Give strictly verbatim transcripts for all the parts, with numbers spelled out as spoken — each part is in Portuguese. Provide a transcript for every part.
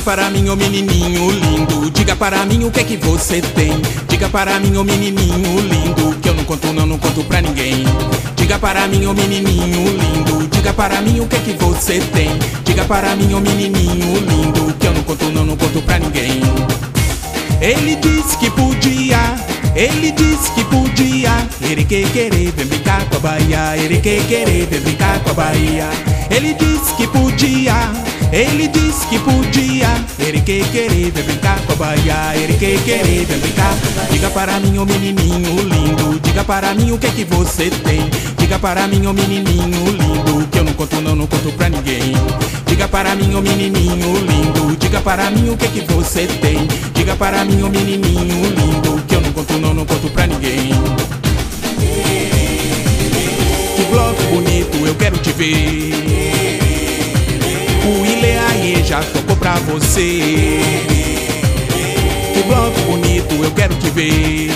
para mim, ô menininho lindo, diga para mim o que é que você tem. Diga para mim, ô menininho lindo, que eu não conto não, não conto pra ninguém. Diga para mim, ô menininho lindo, diga para mim o que é que você tem. Diga para mim, ô menininho lindo, que eu não conto não, não conto pra ninguém. Ele disse que podia, ele disse que podia. Ele que querer, vem brincar com a Bahia. Ele que querer, vem brincar com a Bahia. Ele disse que podia, ele disse que podia. Ele que querer, vem brincar com a Bahia. Ele que querer, vem brincar. Diga para mim, ô menininho lindo, diga para mim o que é que você tem. Diga para mim, ô menininho lindo, que eu não conto não, não conto pra ninguém. Diga para mim, ô menininho lindo, diga para mim o que é que você tem. Diga para mim, ô menininho lindo, que eu não conto não, não conto pra ninguém. Que bloco bonito, eu quero te ver. O Ileaê já tocou pra você. Que bloco bonito, eu quero te ver.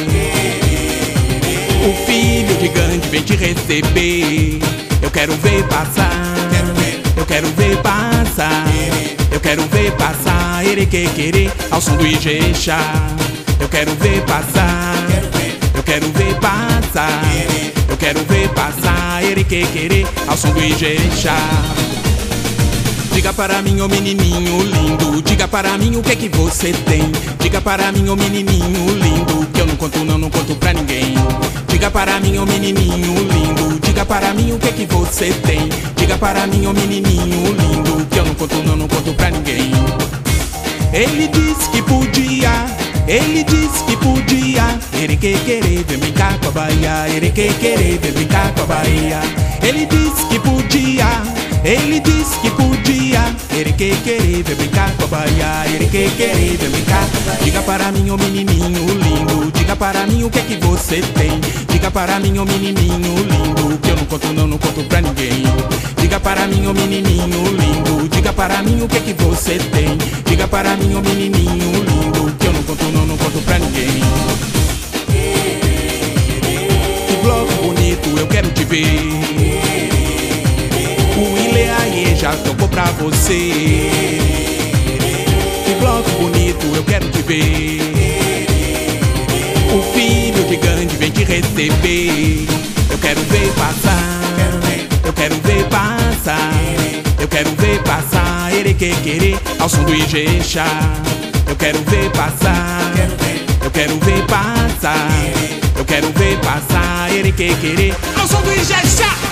O filho de Gandhi vem te receber. Eu quero ver passar, eu quero ver passar, eu quero ver passar, ele que querer ao som do Ijexá. Eu quero ver passar, eu quero ver passar, eu quero ver passar, ele que querer ao som do Ijexá. Diga para mim, ô menininho lindo, diga para mim o que é que você tem. Diga para mim, ô menininho lindo, que eu não conto não, não conto pra ninguém. Diga para mim, ô menininho lindo, diga para mim o que é que você tem. Diga para mim, ô menininho lindo, que eu não conto não, não conto pra ninguém. Ele disse que podia, ele disse que podia. Ele que querer, vem brincar com a Bahia. Ele que querer, vem brincar com a Bahia. Ele disse que podia, ele disse que podia. Ele que querer, vem brincar com a Bahia. Ele que querer, vem brincar. Diga para mim, ô menininho lindo, diga para mim o que é que você tem. Diga para mim, ô menininho lindo, que eu não conto não, não conto pra ninguém. Diga para mim, ô menininho lindo, diga para mim o que é que você tem. Diga para mim, ô menininho lindo, que eu não conto não, não conto pra ninguém. Que bloco bonito, eu quero te ver. O Ileaê já tocou pra você. Que bloco bonito, eu quero te ver. O filho de Gandhi vem te receber. Eu quero ver passar, eu quero ver passar, eu quero ver passar, ele que querer ao som do Ijexá. Eu quero ver passar, eu quero ver passar, eu quero ver passar, ele que querer ao som do Ijexá.